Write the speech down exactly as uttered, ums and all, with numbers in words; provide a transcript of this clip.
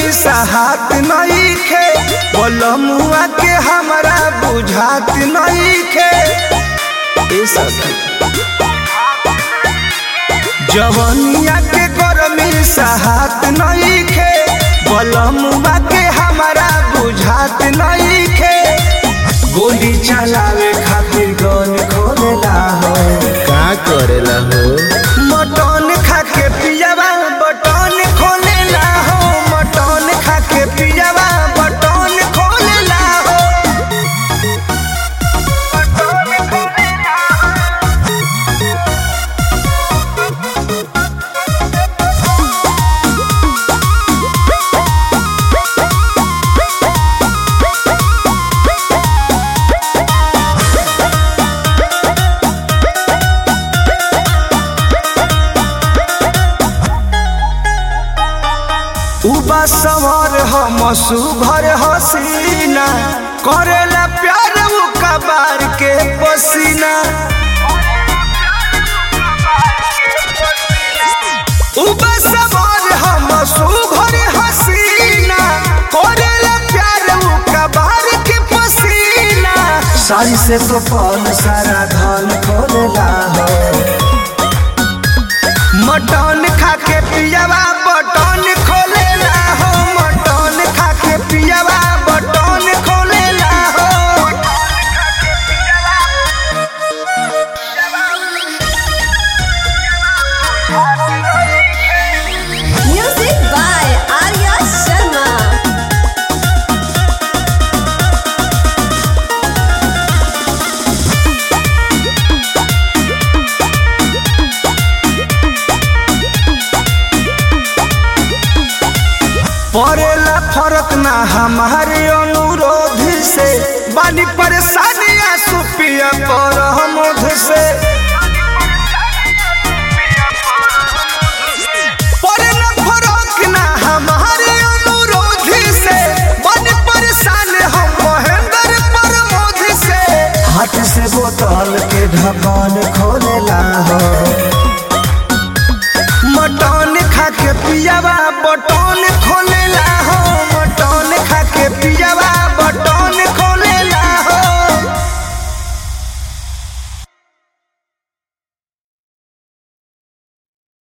गरमी सहात नहीं खे बलमुआ के हमरा बुझात नहीं खे। जवनिया के गरमी सहात नहीं खे बलमुआ के हमरा बुझात नहीं खे। गोली चलावे खातिर गन खोलेला हो का करेला हो मटन खा के पियावा बटन खोलेला हो मटन खा के पियावा बटन खोलेला हो बटन खोलेला उबा सवार हम सुभर हसीना करेला प्यार उ कबार के पसीना। उबा सवार हम सुभर हसीना करेला प्यार उ कबार के पसीना। सारी से तो पल सारा धन खोलेला हो मटन खा के पियावा बटन खोलेला हो मटन खा के पियावा बटन खोलेला हो। Music by Arya Sharma. पड़ेला फर्क ना हमारे अनुरोध से बानी परेशान